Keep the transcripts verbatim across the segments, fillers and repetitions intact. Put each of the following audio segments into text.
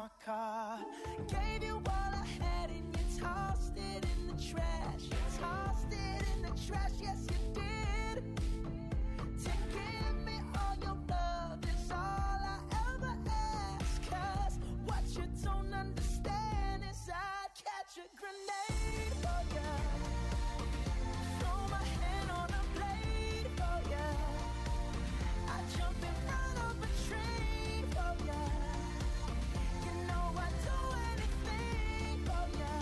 my car. Gave you all I had and you tossed it in the trash. You tossed it in the trash, yes you did. To give me all your love is all I ever ask. Cause what you don't understand is I'd catch a grenade for ya. Throw my hand on a blade for ya. I'd jump in front of a train for ya. You know I'd do anything for ya.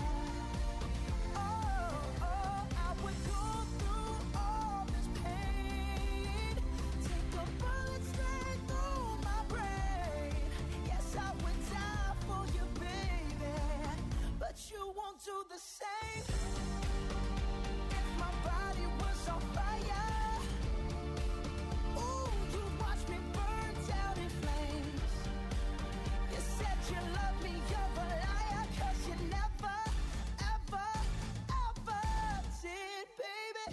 Oh, oh, I would go through all this pain. Take a bullet straight through my brain. Yes, I would die for you, baby. But you won't do the same. If my body was on fire, ooh, you watch me burn down in flames. You said you love me, you're a liar. Cause you never, ever, ever did, baby.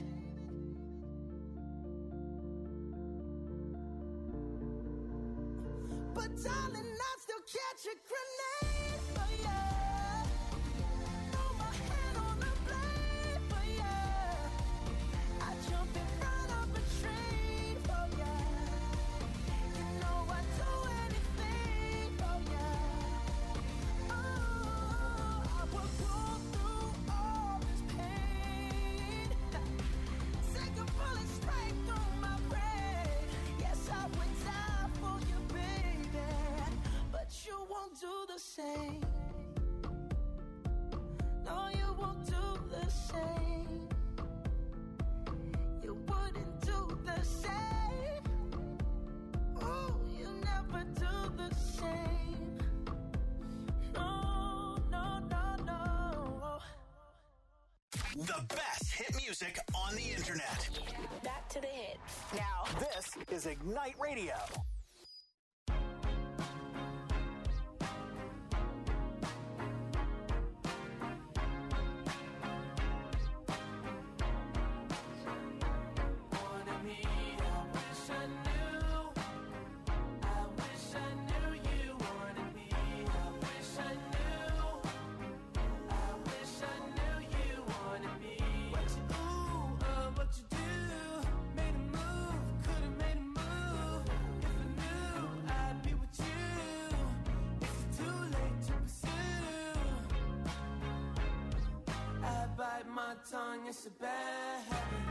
But darling, I'd still catch a grenade for ya. Throw my hand on the blade for ya. I jump in front of a train for ya. You know I'd do anything for ya. Oh, I would go through all this pain. Take a bullet straight through my brain. Yes, I would die for you, baby. But you won't do the same. No, you won't do the same. You wouldn't do the same. Oh, you never do the same. No, no, no, no. The best hit music on the internet. Back to the hits. Now, this is Ignite Radio. Wanted me, I wish I knew. I wish I knew you wanted me. I wish I knew. I wish I knew you wanted me. What you do, uh, what you do. Made a move, could've made a move. If I knew, I'd be with you. Is it too late to pursue? I bite my tongue, it's a bad habit.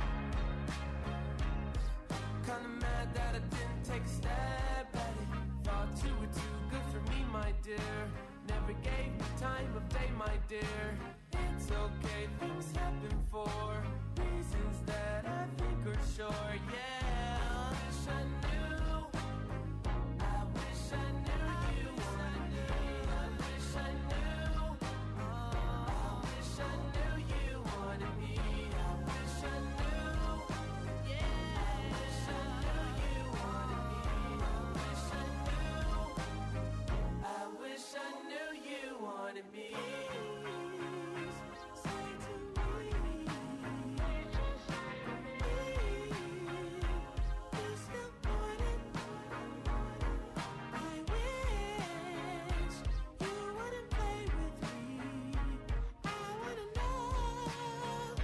Kinda mad that I didn't take a stab at it. Thought you were too good for me, my dear. Never gave me time of day, my dear. It's okay, things happen for reasons that I think are sure, yeah. I wish I knew. I wish I knew you wanted me. I wish I knew. I wish I knew you wanted me. I wish I knew. Yeah. I wish I knew you wanted me. I wish I knew. I wish I knew you wanted me. Say to me, you still want it. I wish you wouldn't play with me. I wanna know.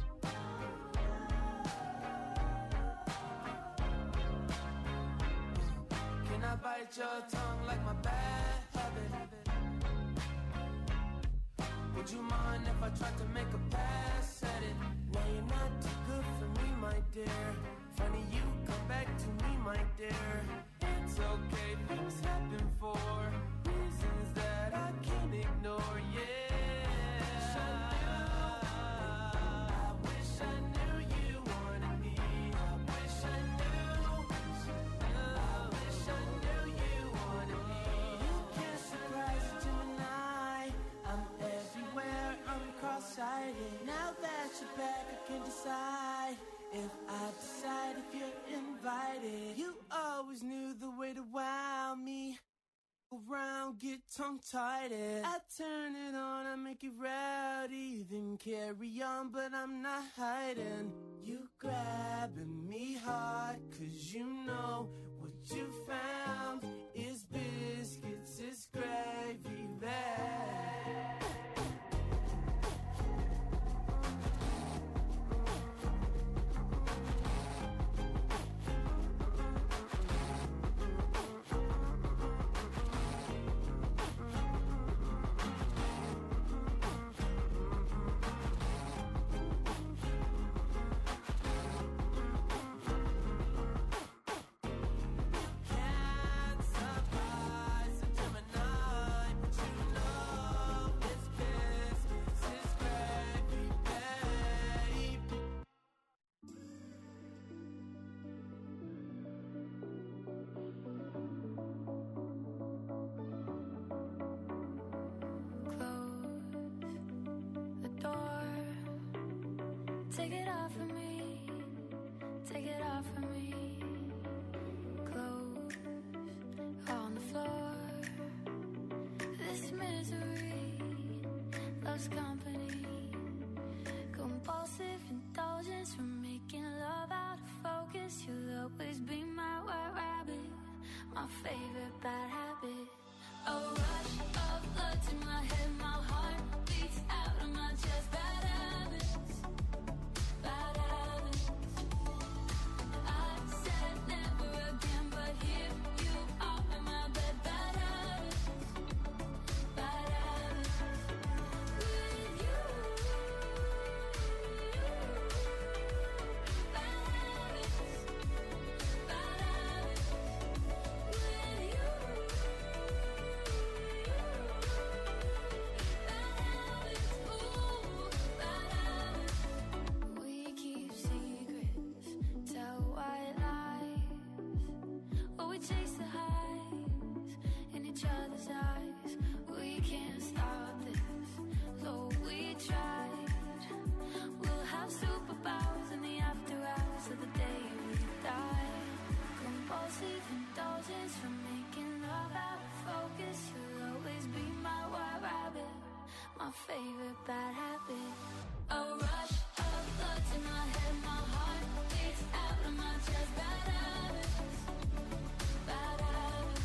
Can I bite your tongue like my bad habit? Would you mind if I tried to make a pass at it? Now you're not too good for me, my dear. Funny you come back to me, my dear. It's okay, things happen for reasons that I can't ignore, yeah. I wish I knew you wanted me. I wish I knew. I wish I knew you wanted me. You can't surprise a Gemini. I'm everywhere, I'm cross-sighted. Now that you're back, I can decide if I decide if you're invited. You always knew the way to wow me. Around, get tongue-tied. I turn it on, I make it rowdy. Then carry on, but I'm not hiding. You grabbing me hard, cause you know what you found is biscuits, is gravy. close company. Compulsive indulgence from making love out of focus. You'll always be my white rabbit, my favorite bad habit. A rush of blood to my head, my heart beats out of my chest. Bad habits, bad habits. I said never again, but here you are in my bed. Bad habits, bad habits. With you, bad habits, bad habits. With you, we keep secrets, tell white lies, or we chase the highs in each other's eyes. We can't stop this, though we tried. We'll have superpowers in the after hours of the day we die. Compulsive indulgence from making love out of focus. You'll always be my white rabbit, my favorite bad habit. A rush of blood to my head, my heart beats out of my chest. Bad habits, bad habits.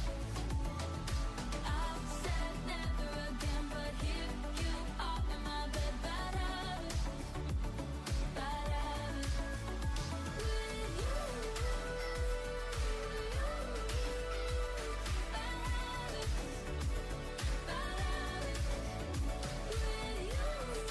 I said never again, but here you are in my bed. Bad habits, bad habits. With you, bad habits, bad habits. With you,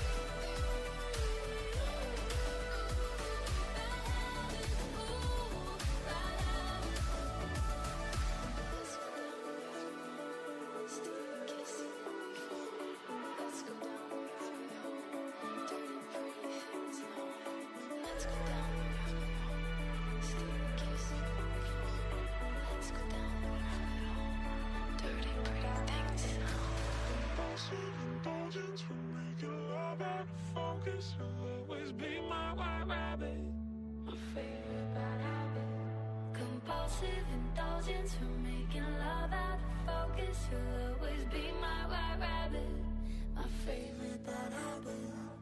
Indulgence for making love out of focus. You'll always be my white rabbit, my favorite bad habit. compulsive indulgence from making love out of focus. You'll always be my white rabbit, my favorite bad habit.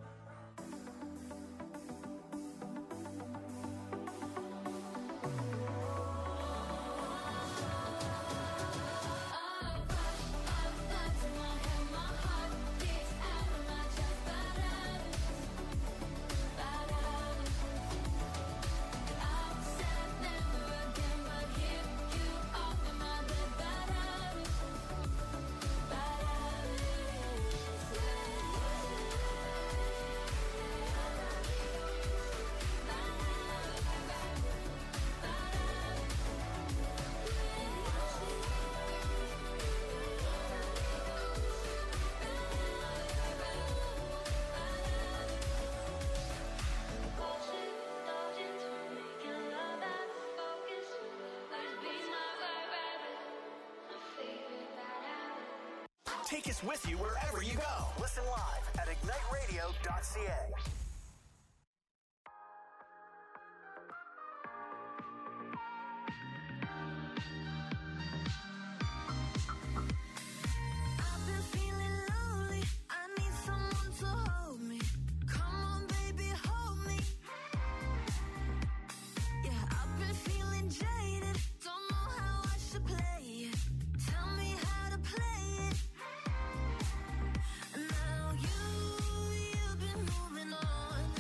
Take us with you wherever you go. Listen live at ignite radio dot c a. Now you, you've been moving on.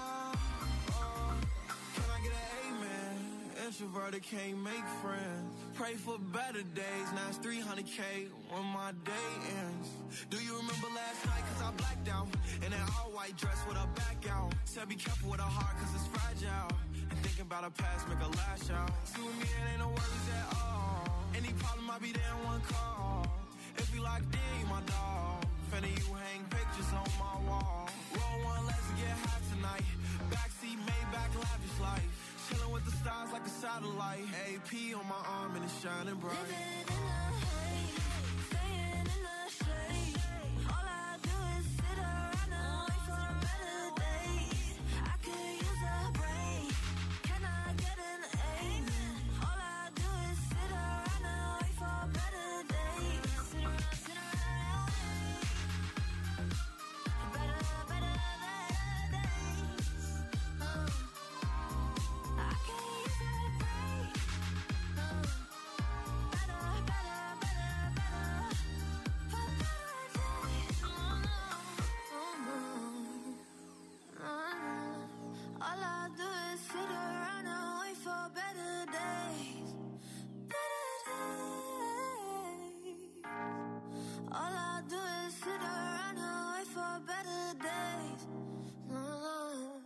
Introverted, can't make friends. pray for better days. Now it's three hundred K when my day ends. Do you remember last night? Cause I blacked out in that all-white dress with a back out. Said be careful with her heart cause it's fragile. And thinking about her past make her lash out. See with me it ain't no worries at all. Any problem I be there in one call. If you locked in, you my dog. Finna you hang pictures on my wall. Roll one, let's get high tonight. Backseat, Maybach, lavish life. Chillin' with the stars like a satellite. A P on my arm and it's shining bright. Living in the haze, staying in the shade. All I do is sit around and wait for better days. I could use a break. Can I get an amen? All I do is sit around and wait for better days. Sit around, sit around and wait. Better, better, better days. Oh. I can use a break. Oh. Better, better, better, better. For better days. Oh, no. Oh, no. Oh, no. All I do is sit around and wait for better days. Better days. All I do is sit around and wait for better days. Oh.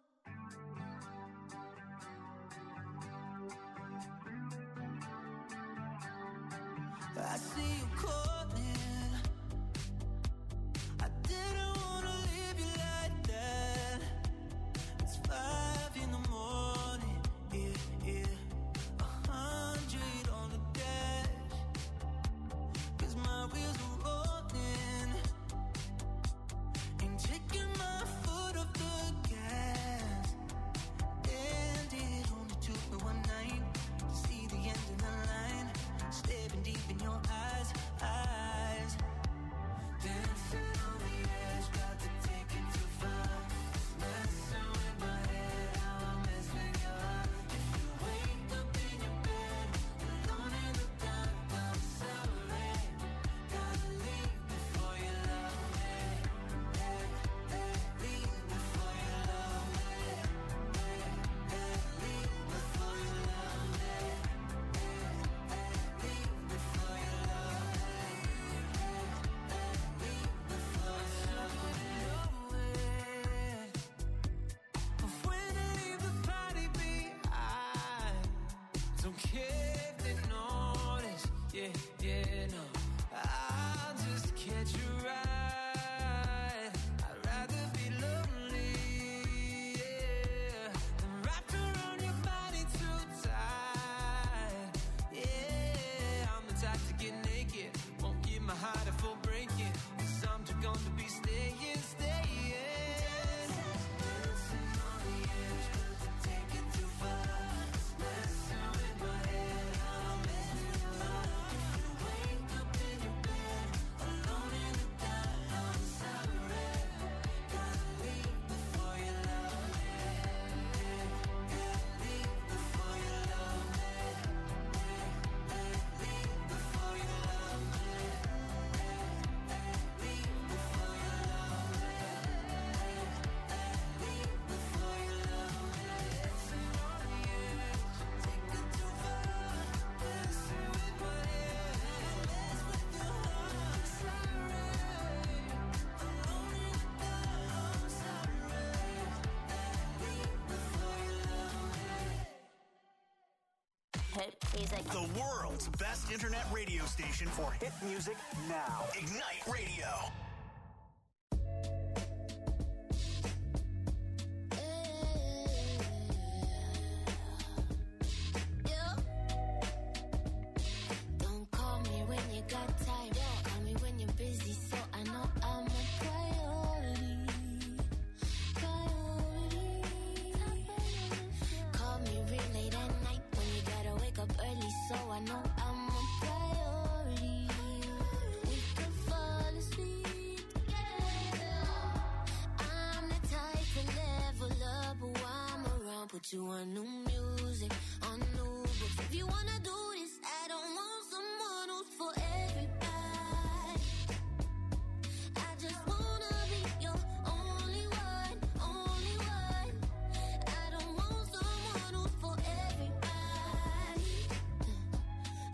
I see you calling. I didn't wanna leave you like that. It's five in the morning, yeah, yeah. A hundred on the dash. Cause my wheels are rolling. Ain't taking my foot off the gas. And it only took me one night to see the end of the line. Staring deep in your eyes, eyes. Dancing on the edge, got to take it too far. Messing with my head, how I mess with your heart. If you wake up in your bed, alone in the dark, I'm sorry. Gotta leave before you love me. Hey, hey, leave before you love me. Hey, hey, leave before you love me. Hey, hey, leave before you love me. Hey, hey, leave before you love me. But when I leave the party behind, don't care if they notice. Yeah, yeah, no. I'll just catch a ride. I'd rather be lonely, yeah, than wrapped around your body too tight. Yeah, I'm the type to get naked. Won't give my heart a full breaking. Cause I'm too gone to be staying, staying. Dancing on the edge, got to take it too far. Messing with my head, how I mess with your heart. If you wake up in your bed, alone in the dark, I'm sorry. Gotta leave before you love me. Gotta leave before you love me. Leave before you love me. Leave before you love me. Leave before you love me. Dancing on the edge, take it too far. Messing with my head, mess with your heart. Sorry, alone in the dark, I'm sorry. Leave before you love me. Hit music. The world's best internet radio station for hit music now. Ignite Radio. Don't call me when you got time. Call me when you're busy, so I know I'm a priority. Priority. Call me real late at night when you gotta wake up early, so I know I'm a priority. We can fall asleep together. I'm the type to level up, but while I'm around, put you on new music, on new books. If you wanna do this, I don't want someone who's for everybody. I just wanna be your only one, only one. I don't want someone who's for everybody.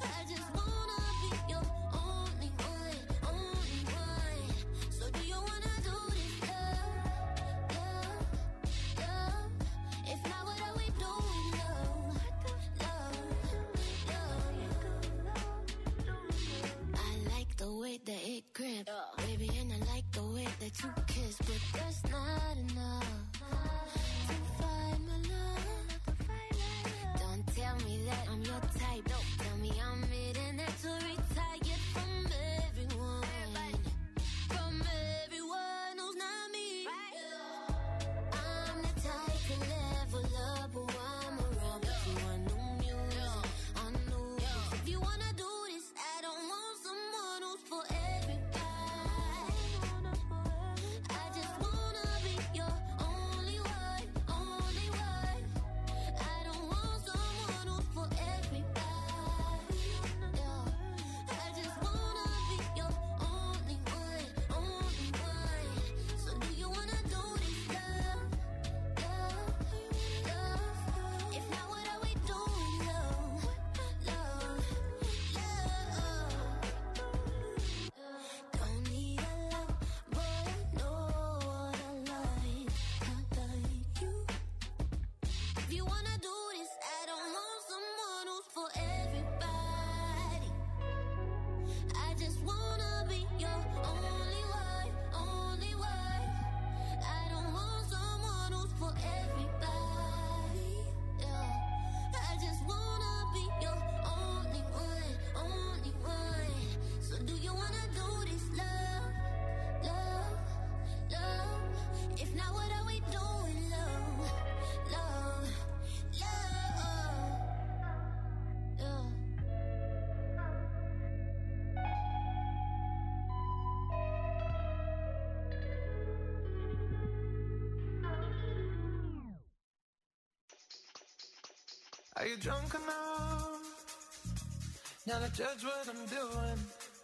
Are you drunk enough now to judge what I'm doing?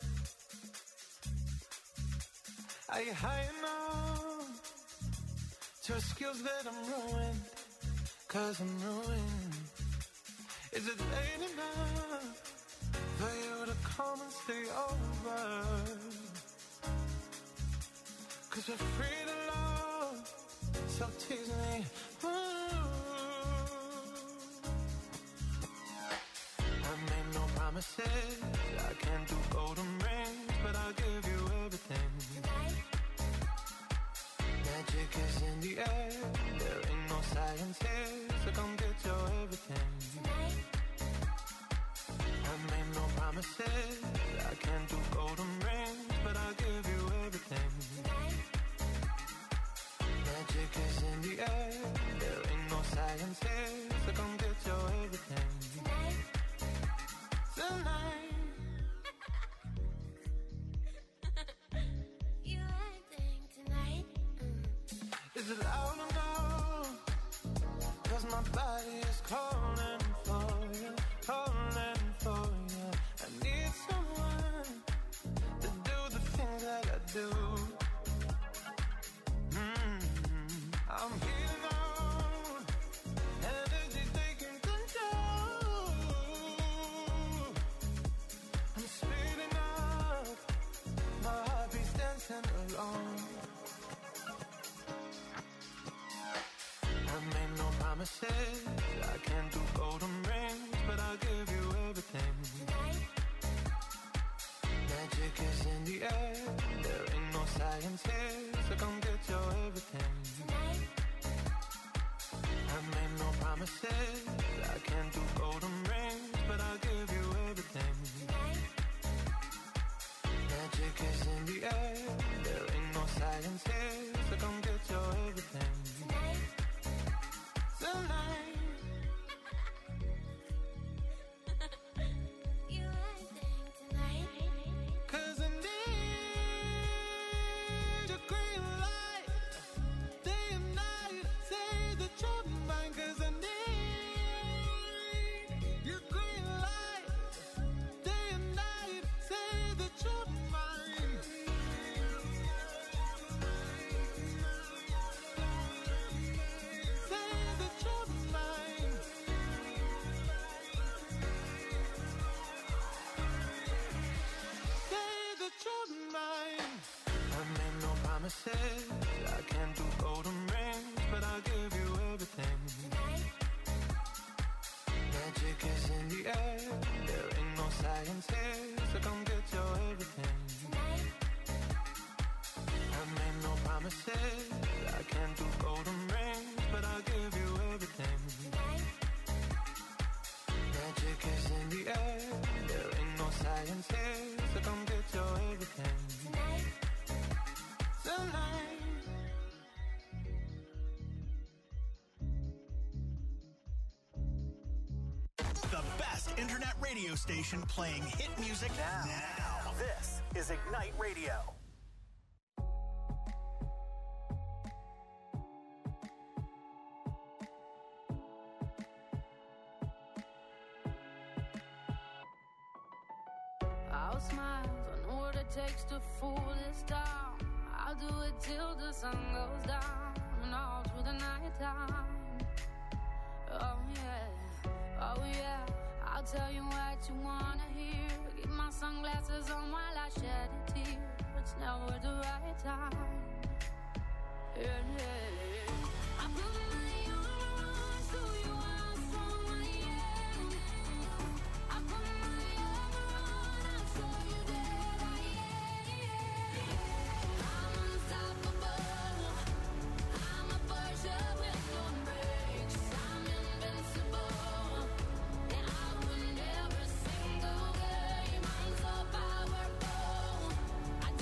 Are you high enough to excuse that I'm ruined? Cause I'm ruined. Is it late enough for you to come and stay over? Cause we're free to love, so tease me. Ooh. I made no promises, I can't do golden rings, but I'll give you everything. Magic is in the air, there ain't no science here, so come get your everything. I made no promises, I can't do golden rings, but I'll give you everything. Magic is in the air, there ain't no science here, so come get your everything. Tonight. You acting tonight? Mm. Is it loud enough? Cause my body is calling for you, calling for you. I need someone to do the things that I do. Mm-hmm. I'm healing on, energy taking control. I'm speeding up, my heartbeat's dancing along. I made no promises, I can't do golden rings, but I'll give you everything. Magic is in the air, there ain't no science here, so come get your everything. I made no promises, I can't do golden rings, but I'll give you everything. Magic is in the air, there ain't no science here, so come get your everything. Tonight. You acting tonight? Cause I need your green light, day and night, say that you're mine. Cause I need your green light, day and night, say that you're mine. Say that you're mine. Say that you're mine. I made no promises, I can't do golden rings, but I'll give you everything. Magic is in the air, there ain't no science here, so come get your everything. I made no promises, I can't do golden rings, but I'll give you everything. Magic is in the air, there ain't no science here, so come get your everything. Tonight. The best internet radio station playing hit music now. now. This is Ignite Radio. I'll smile, I know what it takes to fool this town. I'll do it till the sun goes down and all through the night time. Oh yeah, oh yeah, I'll tell you what you wanna hear. Keep my sunglasses on while I shed a tear. It's never the right time. Yeah, yeah. I put my arms so you are someone, yeah. I put my arm around, I saw you there, yeah. I'm unstoppable. I'm a Porsche with no brakes. I'm invincible. And I win every single game. I'm so powerful. I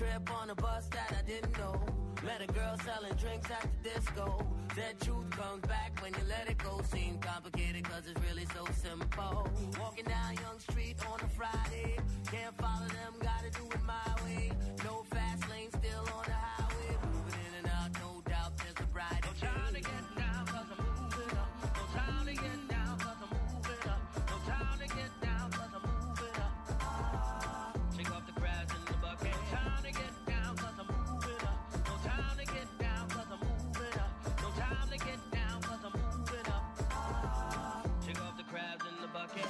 trip on a bus that I didn't know. Met a girl selling drinks at the disco. Said truth comes back when you let it go. Seems complicated cause it's really so simple. Walking down Young Street on a Friday. Can't follow them, gotta do it my way. No fast lane, still on the highway. Moving in and out, no doubt there's a brighter day. No time to get down cause I'm moving up. No time to get down cause I'm moving up. No time to get down cause I'm moving up. Ah, shake off the crabs in the bucket. No time to get down cause I'm moving up. No time to get down cause I'm moving up. No time to get down cause I'm moving up. Ah, shake off the crabs in the bucket.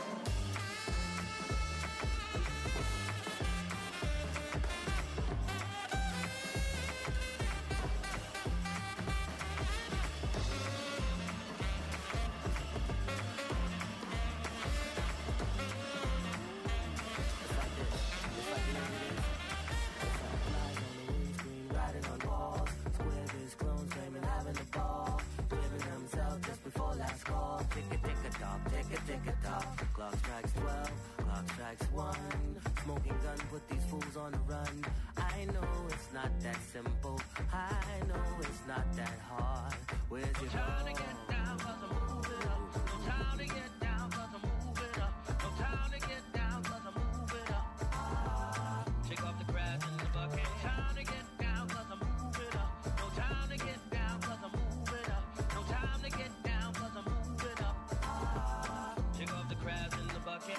Clock strikes twelve, clock strikes one. Smoking gun, put these fools on the run. I know it's not that simple. I know it's not that hard. Where's your no time to get down cause I'm moving up. No time to get down cause I'm moving up. No time to get down cause I'm moving up. Ah, shake off the crabs in the bucket. No time to get down cause I'm moving up. No time to get down cause I'm moving up. No time to get down cause I'm moving up. Ah, shake off the crabs in the bucket.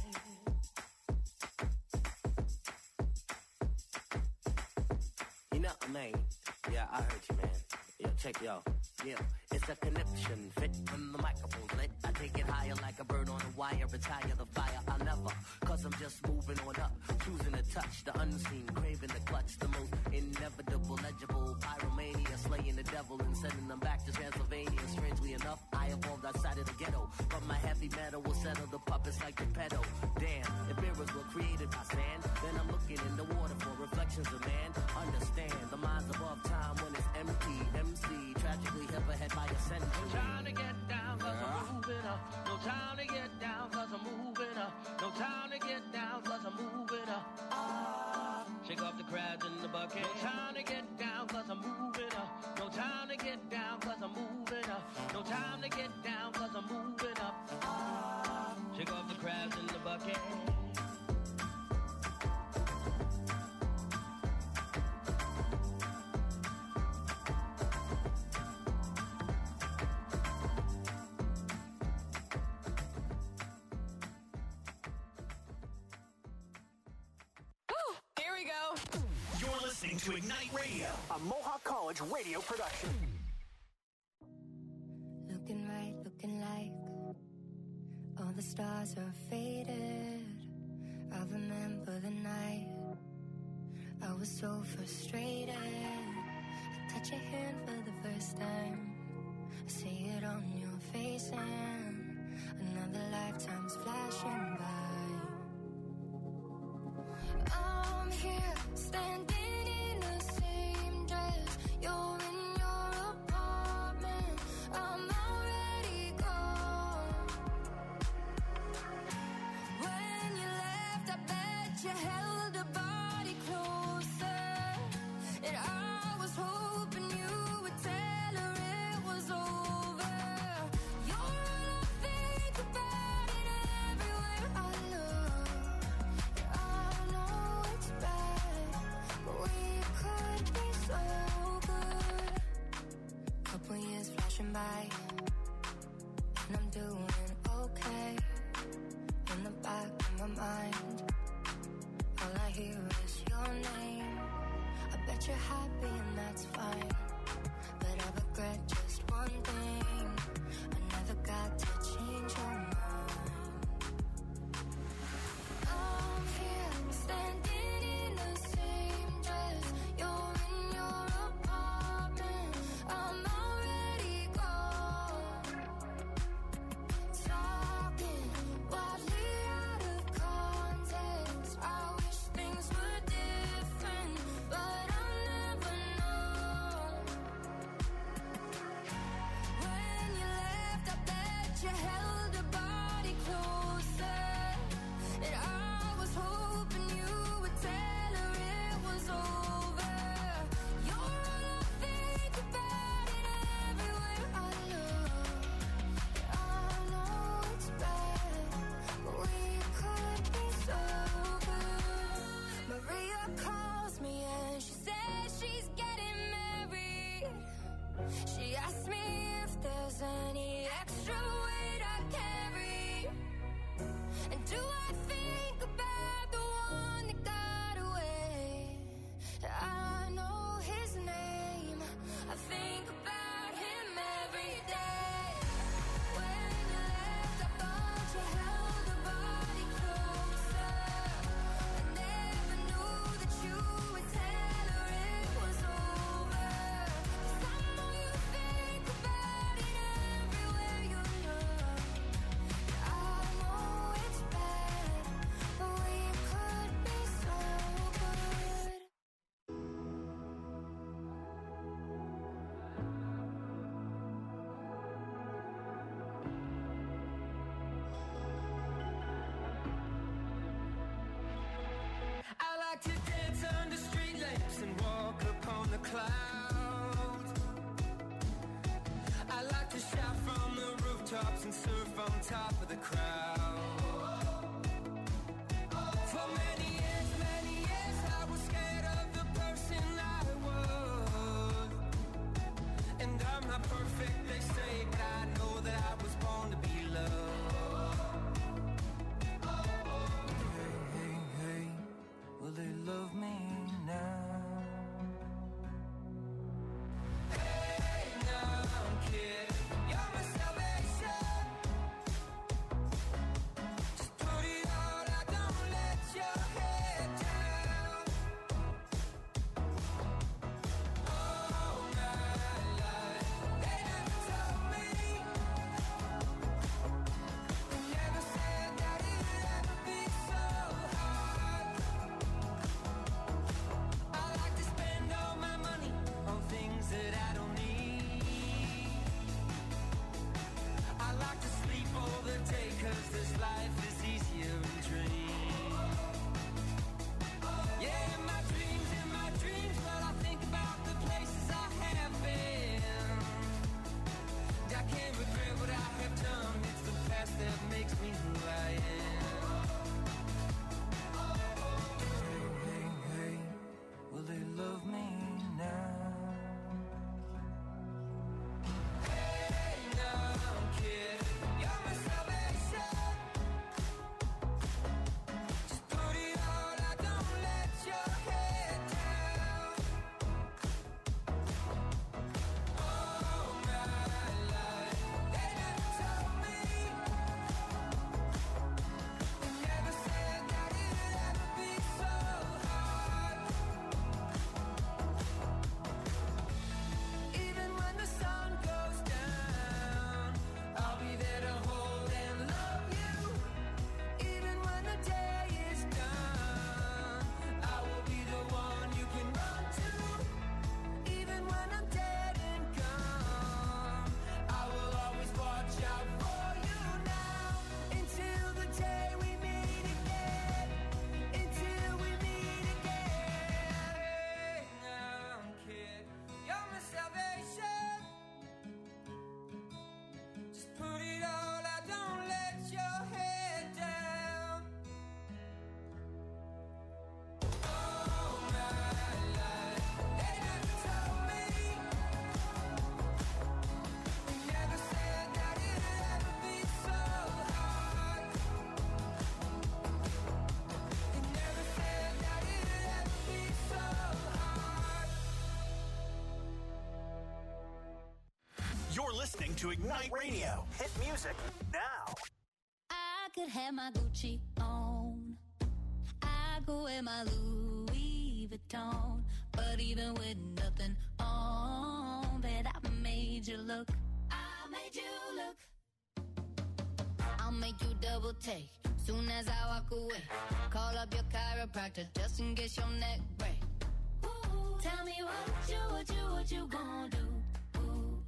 You know, man. Yeah, I heard you, man. Yo, check yo. Yeah, it's a connection. Fit when the microphone's lit. I take it higher like a bird on a wire. Retire the fire. I'll never, cause I'm just moving on up. Choosing to touch the unseen. Craving the clutch. The most inevitable, legible. Pyromania. Slaying the devil and sending them back to Transylvania. Strangely enough, I evolved outside of the ghetto. But my heavy metal will settle the puppets like the pedo. Damn, if mirrors were created by sand, then I'm looking in the water for reflections of man. Understand, the mind's above time when it's empty. M C, tragically hip ahead by a century. No time to get down cause I'm moving up. No time to get down cause I'm moving up. No time to get down cause I'm moving up. Ah, shake off the crabs in the bucket. No time to get down cause I'm moving up. No time to get down cause I'm moving up. No time to get down cause I'm moving up. Ah, shake off the crabs in the bucket. Listening to Ignite Radio, a Mohawk College radio production. Looking right, looking like all the stars are faded. I remember the night I was so frustrated. I touch your hand for the first time. I see it on your face and another lifetime's flashing by. I'm here standing in the same dress. You're in your apartment. I'm already gone. When you left, I bet you held a body closer. And I was hoping you would tell her it was over. You're all I think about it everywhere I look. I know it's bad, but we could be so good. Couple years flashing by, and I'm doing okay. In the back of my mind, all I hear is your name. I bet you're happy and that's fine, but I regret just one thing. I never got to change your mind. I'm here standing in the same dress. You're in your apartment. I'm already gone. Talking wildly out of context. I wish things were different, but I'll never know. When you left, I bet you like to dance under street lamps and walk upon the clouds. I like to shout from the rooftops and surf on top of the crowd. For many years, many years, I was scared of the person I was. And I'm not perfect, they say, but I know that I was born to be loved. Hey, hey, hey, will they love me now? Hey, now, kid, you're my salvation. Just put it all out, don't let your head down. All my life, they never told me, they never said that it'd ever be so hard. I like to spend all my money on things that I don't need. I like to sleep all the day, cause this life is easier in dreams. Yeah, in my dreams, in my dreams, but I think about the places I have been. I can't regret what I have done, it's the past that makes me who I am. Hey, hey, hey, will they love me now? Hey, now, kid, you're my salvation. Just put it all out, don't let your head down. All my life, they never told me, they never said that it'd ever be so hard. Even when the sun goes down, I'll be there to hold and love you. Even when the day is done, I will be the one you can run to. Even when I'm dead and gone, I will always watch out for you now. Until the day we meet again. Until we meet again. Hey, now, kid, you're my salvation. Just put it all out, don't let your head down. All my life, they never told me, they never said that it'd ever be so hard. They never said that it'd ever be so hard. You're listening to Ignite Radio. Hit music now. I could have my Gucci on. I go wear my Louis Vuitton. But even with nothing on, bet I made you look. I made you look. I'll make you double take soon as I walk away. Call up your chiropractor just in case your neck break. Ooh, tell me what you, what you, what you gonna do? Ooh.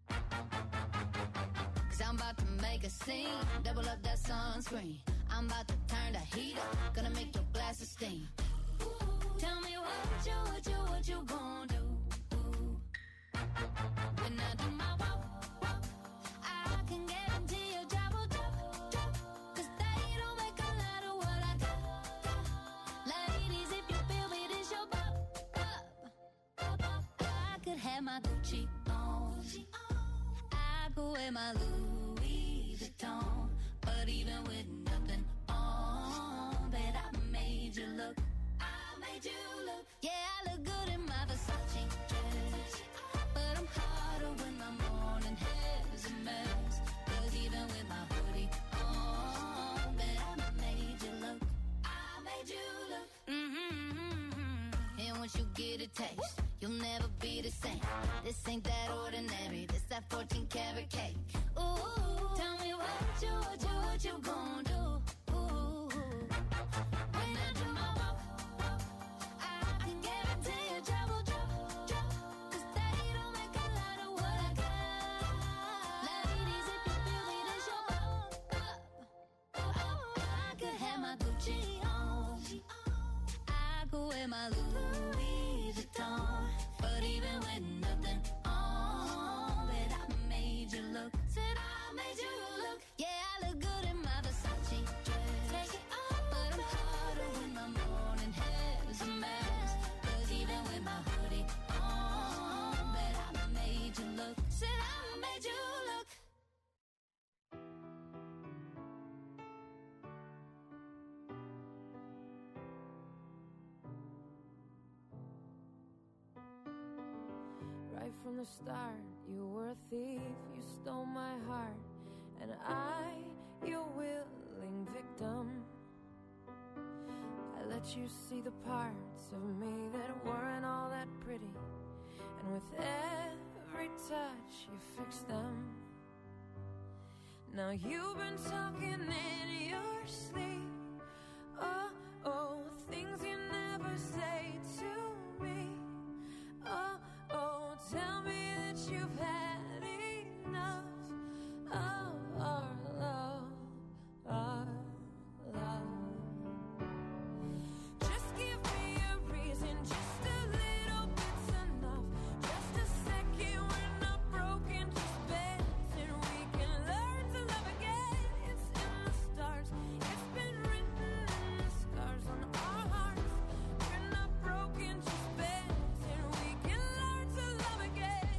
Cause I'm about to make a scene, double up that sunscreen. I'm about to turn the heat up, gonna make your glasses steam. Ooh, tell me what you, what you, what you gonna do? Ooh. When I do my walk, walk, I can guarantee your job will drop, drop. Cause they don't make a lot of what I got, got. Ladies, if you feel me, this your bop, bop, bop, bop. I could have my Gucci on. I go wear my Louis Vuitton. But even with nothing on, bet I made you look. I made you look. Yeah, I look good in my Versace dress. But I'm hotter when my morning hair's a mess. Cause even with my hoodie on, bet I made you look. I made you look. Mm-hmm. And once you get a taste, you'll never be the same. This ain't that ordinary, this that fourteen karat cake. Ooh. wear my Louis Vuitton, but even with nothing on, bet I made you look. Said I made you look. Yeah, I look good in my Versace dress. Take it off, but I'm harder when my morning hair's a mess. 'Cause even with my hoodie on, bet I made you look. Said I made you look. Right from the start, you were a thief, you stole my heart, and I, your willing victim. I let you see the parts of me that weren't all that pretty, and with every touch you fixed them. Now you've been talking in your sleep, oh, oh, things you never say to me, oh, oh, tell me that you've had enough of our love, our love. Just give me a reason, just a little bit's enough. Just a second, we're not broken, just bends, and we can learn to love again. It's in the stars, it's been written in the scars on our hearts. We're not broken, just bends, and we can learn to love again.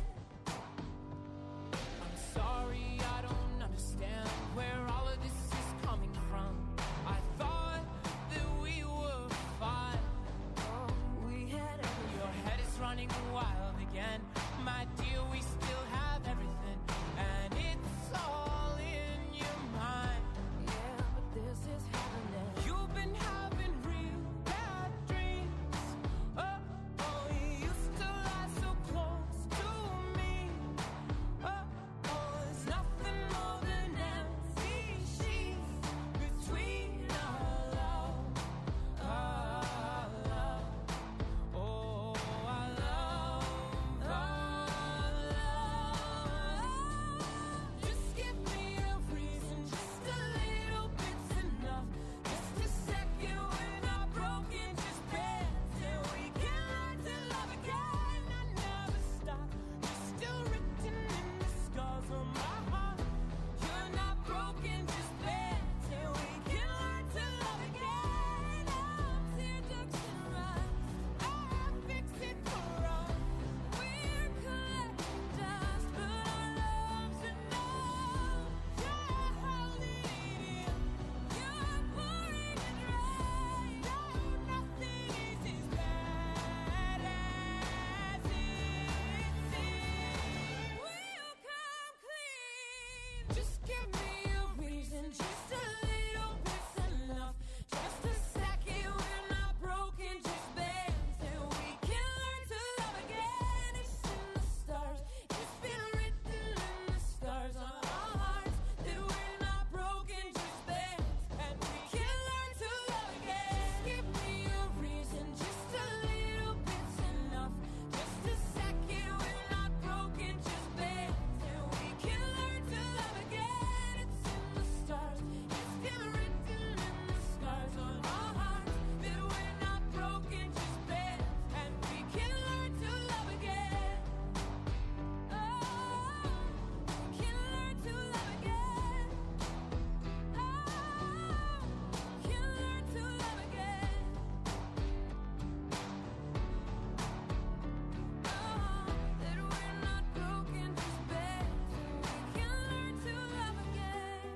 I'm sorry, I don't understand where all of this is coming from. I thought that we were fine. Oh, we had everything. Your head is running wild again. My dear, we still have everything, and it's all in your mind. Yeah, but this is happening. You've been having real bad dreams. Oh, oh, you used to lie so close to me. Oh, oh, there's nothing more than empty sheets between our love, our love. Oh, our love, our love. Just give me a reason, just a little bit's enough. Just a second, we're not broken, just bends, and we can learn to love again. I never stop, you're still written in the scars on my heart. You're not broken, just bends, and we can learn to love again. I'm tear ducts and rhymes, I fix it for us. We're collecting dust, but our love's enough. You're holding it in, you're pouring it right. No, nothing is as bad as it seems. We'll come clean. Just give me a reason, just a little bit's enough. Just a second, we're not broken, just bends, and we can learn to love again. It's in the stars, it's been written in the scars on our hearts that we're not broken, just bends, and we can learn to love again. Give me a reason, just a little bit's enough. Just a second, we're not broken, just bends, and we can learn to love again. It's in the stars, it's been written in the scars on our hearts that we're not broken, just bends, and we can learn to love again. Oh, we can learn to love again. Oh, we can learn to love again. Oh, that we're not broken, just bends, and we can learn to love again.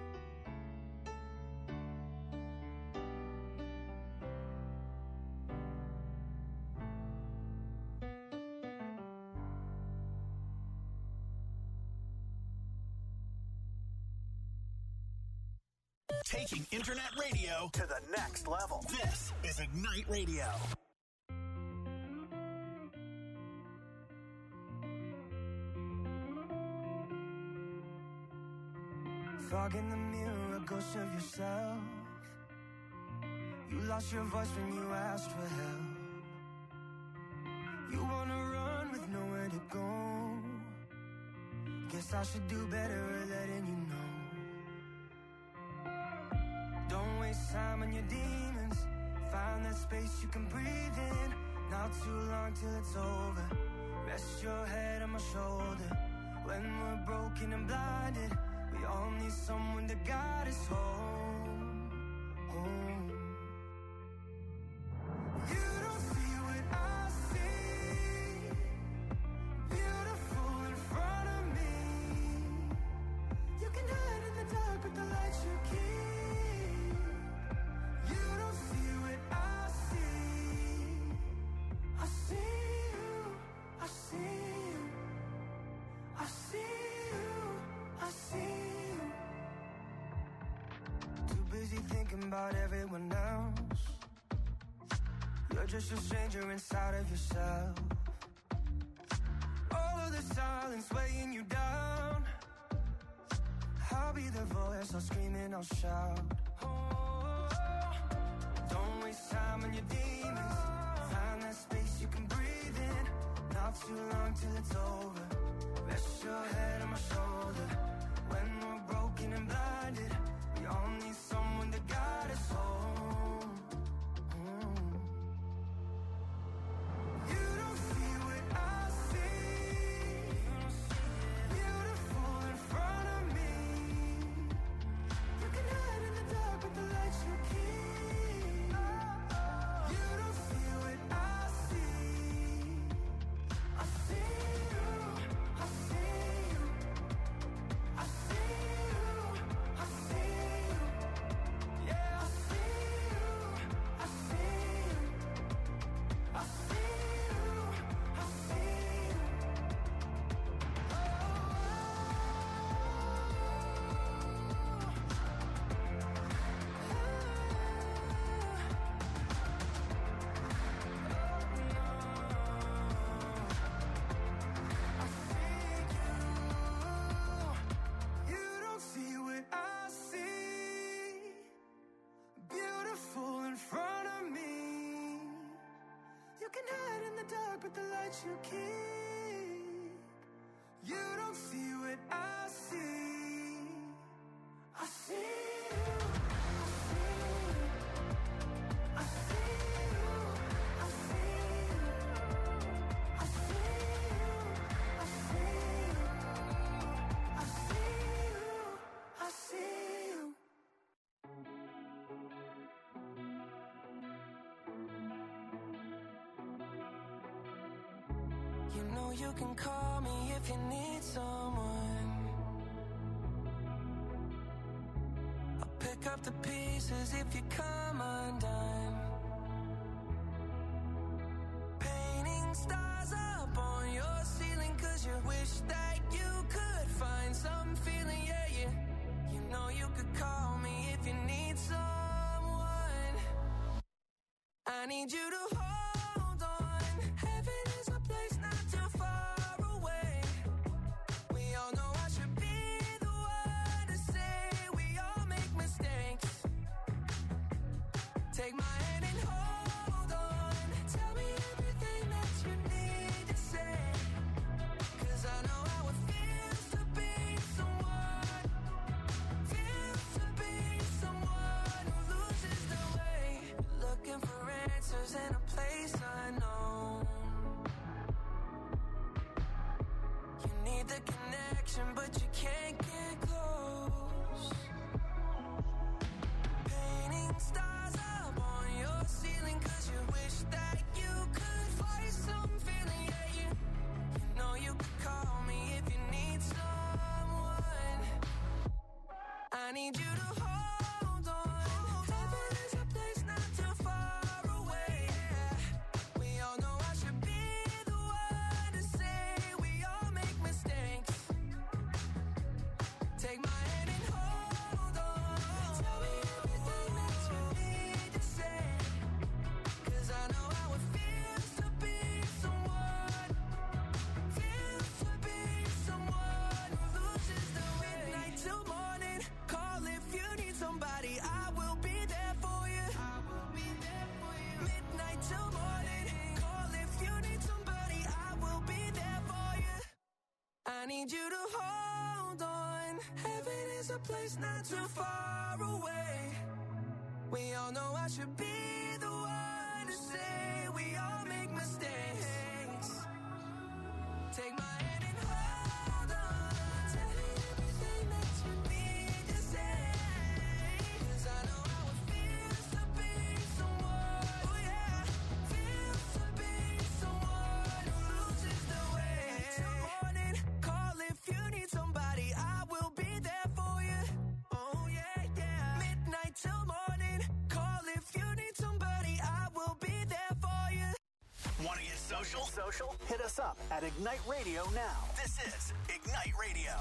Taking internet radio to the next level. This is Ignite Radio. Fog in the mirror, a ghost of yourself. You lost your voice when you asked for help. You wanna run with nowhere to go. Guess I should do better at letting you know. Don't waste time on your demons. Find that space space you can breathe in. Not too long till it's over. Rest your head on my shoulder. When we're broken and blinded, we all need someone to guide us home, home. You don't see what I see. Beautiful in front of me. You can hide in the dark with the lights you keep. You don't see what I see. I see you, I see you, I see you, I see you. Too busy thinking about everyone else. You're just a stranger inside of yourself. All of the silence weighing you down. I'll be the voice, I'll scream and I'll shout. Oh, don't waste time on your demons. Find that space you can breathe in. Not too long till it's over. Rest your head on my shoulder. When we're broken and blinded, we all need someone to guide us home. Mm. You don't see what I see. Beautiful in front of me. You can hide in the dark with the lights you keep. You don't see what I see. I see you, I see you, I see you, I see you. Yeah, I see you, I see you, I see you, I see you. You don't see what I see. Beautiful in front of me. You can hide in the dark with the lights you keep. You don't see what I see. I see you, I see you, I see you, I see you, I see you, I see you, I see you, I see you. You know you can call me if you need someone. I'll pick up the pieces if you come undone. Painting stars up on your ceiling 'cause you wish that you could find some feeling, yeah, yeah. You know you could call me if you need someone. I need you to hold on. Heaven is a place not too far away. We all know I should be the one to say we all make mistakes. Take my hand and hold on. Tell me everything that you need to say. 'Cause I know how it feels to be someone. Feels to be someone who loses their way. Looking for answers in a place unknown. You need the connection, but you can't get close. Painting stars up on your ceiling 'cause you wish that you could find some feeling, yeah, you. You know you could call me if you need someone. I need you to hold on. Heaven is a place not too far away. We all know I should be the one to say we all make mistakes. Take my hand and hold on. Tell me everything that you need to say. 'Cause I know how it feels to be someone. Feels to be someone who loses their way. Midnight till morning. Call if you need somebody. I will be there for you. I will be there for you. Midnight till morning. Call if you need somebody. I will be there for you. I need you to hold on. Heaven is a place not too far away. We all know I should be the one to social? Social? Hit us up at Ignite Radio now. This is Ignite Radio.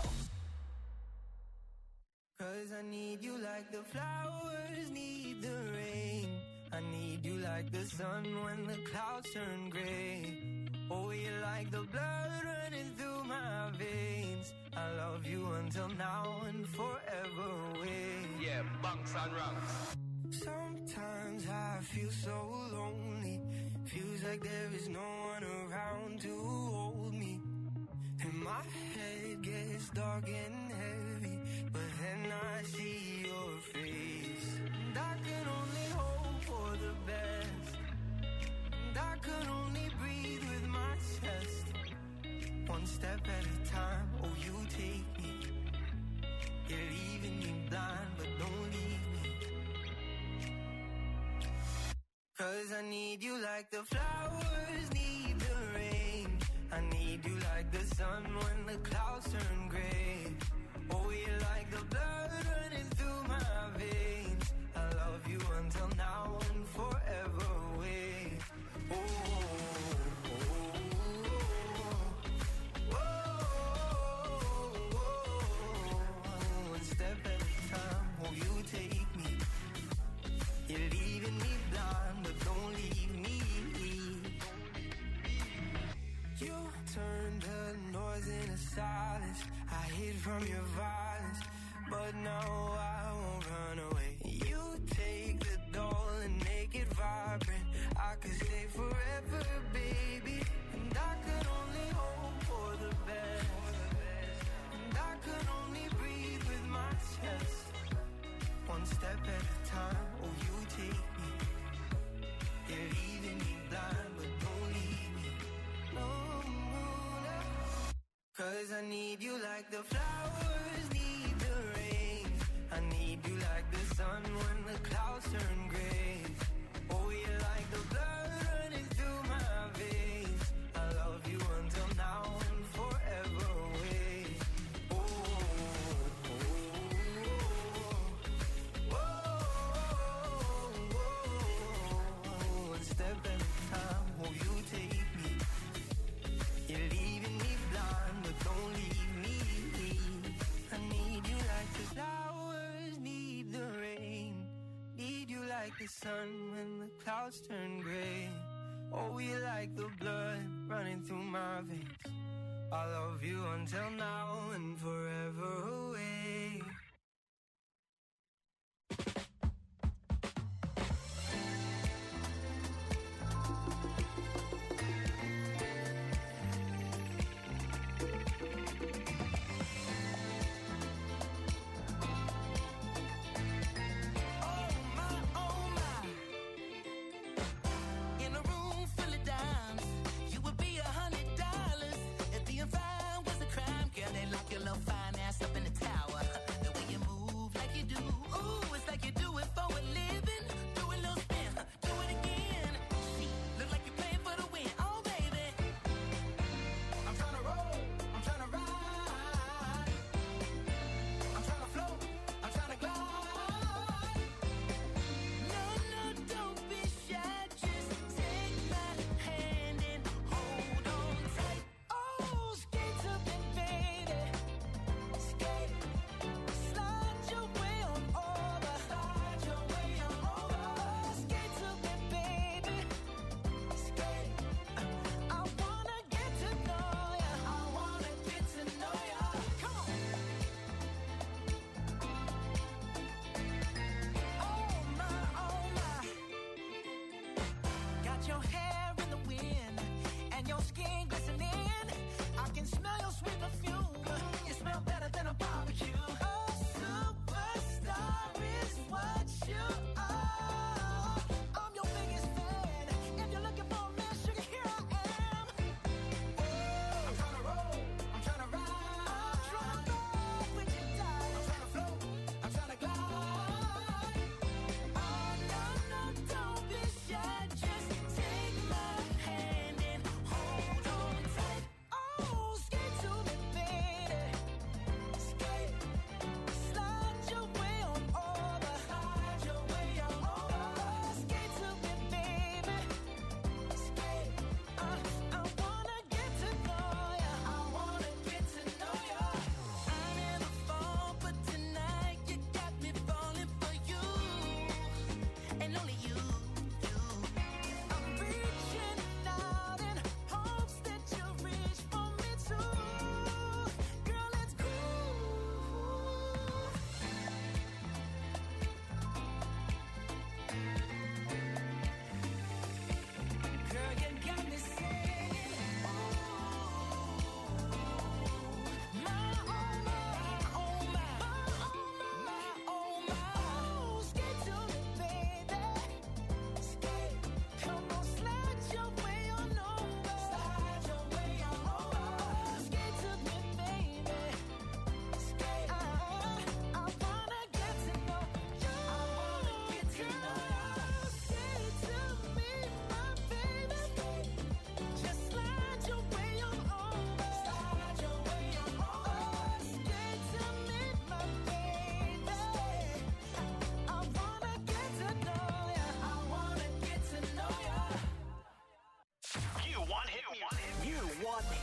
Cause I need you like the flowers need the rain. I need you like the sun when the clouds turn gray. Oh, you're like the blood running through my veins. I love you until now and forever away. Yeah, bunks and rungs. Sometimes I feel so lonely. Feels like there is no one around to hold me. And my head gets dark and heavy, but then I see your face. And I can only hope for the best. And I can only breathe with my chest. One step at a time, oh you take me. You're leaving me blind, but don't leave me. Cause I need you like the flowers need the rain. I need you like the sun when the clouds turn gray. Oh, you're like the blood running through my veins. I love you until now and forever away. Oh, oh, oh, oh, oh. One step at a time, oh, you take me. You're leaving me blind, but don't leave me. You turned the noise into silence. I hid from your violence, but now I won't run away. You take the doll and make it vibrant. I could stay forever, baby. And I could only hope for the best. And I could only breathe with my chest. One step at a time, oh you take me. You're leaving me blind, but don't leave me. No, no, no. Cause I need you like the flowers need the rain. I need you like the sun when the clouds turn gray. Oh, you're like the blood running through my veins. I love you until now and forever away. Oh, oh, oh, oh, oh. One step at a time, oh, you take me. You're leaving me blind, but don't leave me. I need you like the flowers need the rain. Need you like the sun when the clouds turn gray. Oh, you like the blood running through my veins. I love you until now and forever away.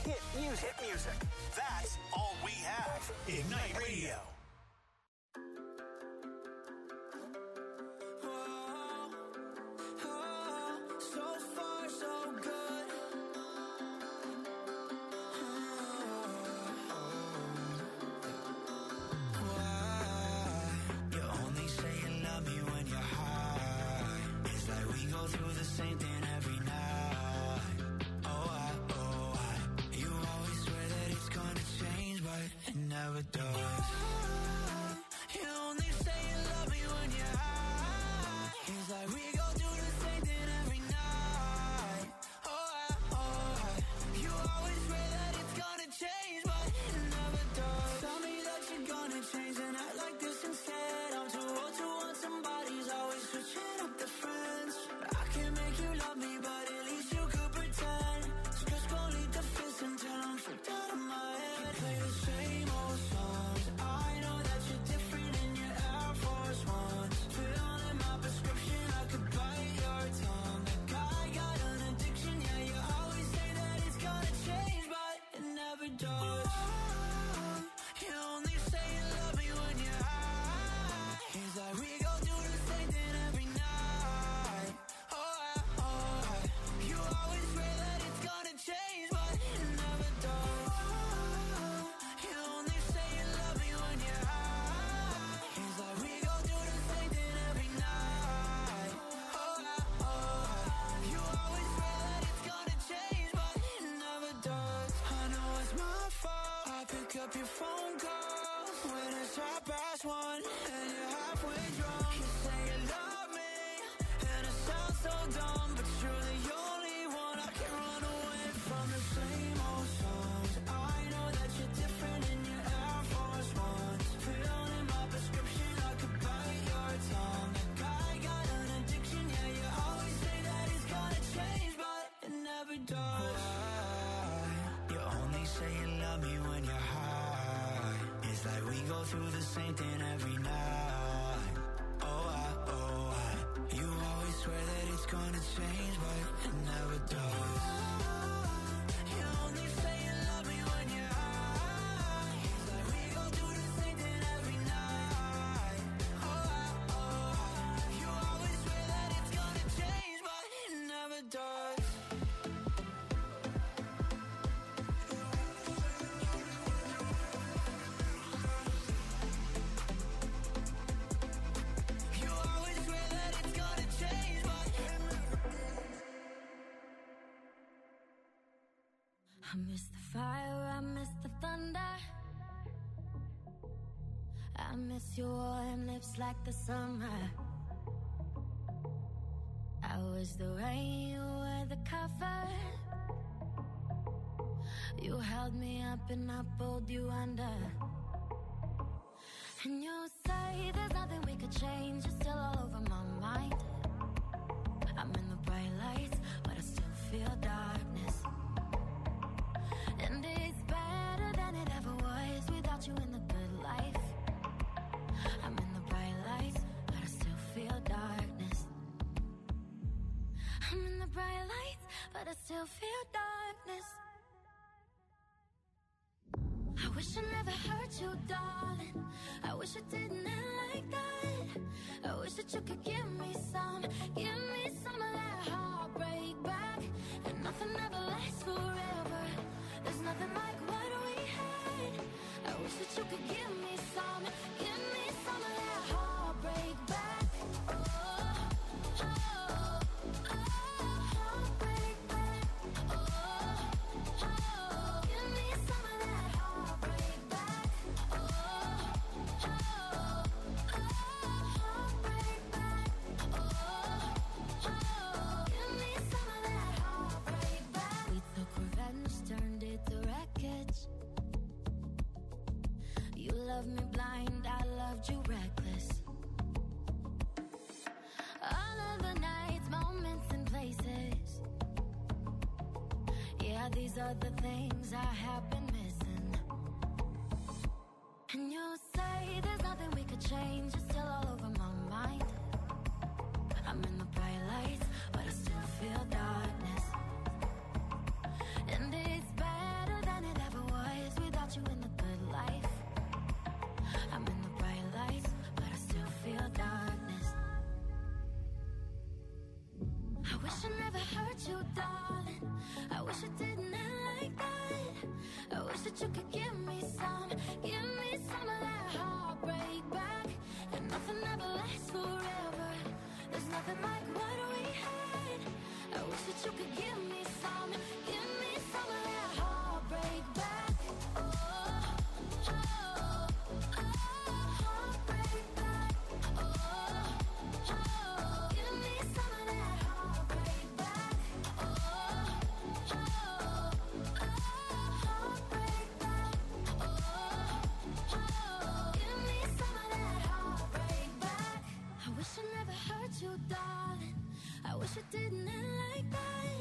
Hit music. Hit music. That's all we have. Ignite Radio. Never does. You only say you love me when you're high. It's like we go do the same thing every night. Oh, I, oh, I. You always swear that it's gonna change, but it never does. Tell me that you're gonna change and act like this instead. I'm too old to want somebody's always switching up the friends. I can't make you love me, but at least you could pretend. Just gonna leave the fist until I'm freaked out of my head. Play the same old songs. I know that you're different in your Air Force Ones. Filling my prescription, I could bite your tongue. Like I got an addiction, yeah, you always say that it's gonna change, but it never does. You only say you love me when you're high. It's like we go do the same thing every night. Oh, I, oh, I. You always swear that it's gonna change, but it never does. You only say you love me when you're high. It's like we go do the same thing every night. Oh, I, oh, I. You always swear that it's gonna change, but it never does. I know it's my fault. I pick up your phone calls when it's half past one and you're halfway drunk. You say you love me and it sounds so dumb, but you're the only one I can run away from. The same old songs. I know that you're different in your Air Force Ones. Filling my prescription, I could bite your tongue. Like I got an addiction, yeah, you always say that it's gonna change, but it never does. You only say you love me when you're high. It's like we go through the same thing every night. Oh, I, oh, I. You always swear that it's gonna change, but it never does. You only say you love me when you're high. It's like we go do the same thing every night. Oh, I, oh, I. You always swear that it's gonna change, but it never does. You always swear that it's gonna change, but I miss the fire, I miss the thunder. I miss your warm lips like the summer. I was the rain, you were the cover. You held me up and I pulled you under. And you say there's nothing we could change, you're still all over my mind. I'm in the bright lights, but I still feel darkness. And it's better than it ever was without you in the good life. I'm in the bright lights, but I still feel darkness. I'm in the bright lights, but I still feel darkness. I wish I never hurt you, darling. I wish I didn't end like that. I wish that you could give me some, give me some of that heartbreak back. And nothing ever lasts forever. There's nothing like what we had. I wish that you could give me some, give me some of that heartbreak back. Oh, oh, oh, heartbreak back. Oh, oh, give me some of that heartbreak back. Oh, oh, oh, heartbreak back. Oh, oh, give me some of that heartbreak back. We took revenge, turned it to wreckage. You loved me blind, I loved you reckless. All of the nights, moments and places. Yeah, these are the things I have been missing. And you say there's nothing we could change, you're still all over my mind. I'm in the bright lights, but I still feel darkness. And it's better that you could give me some.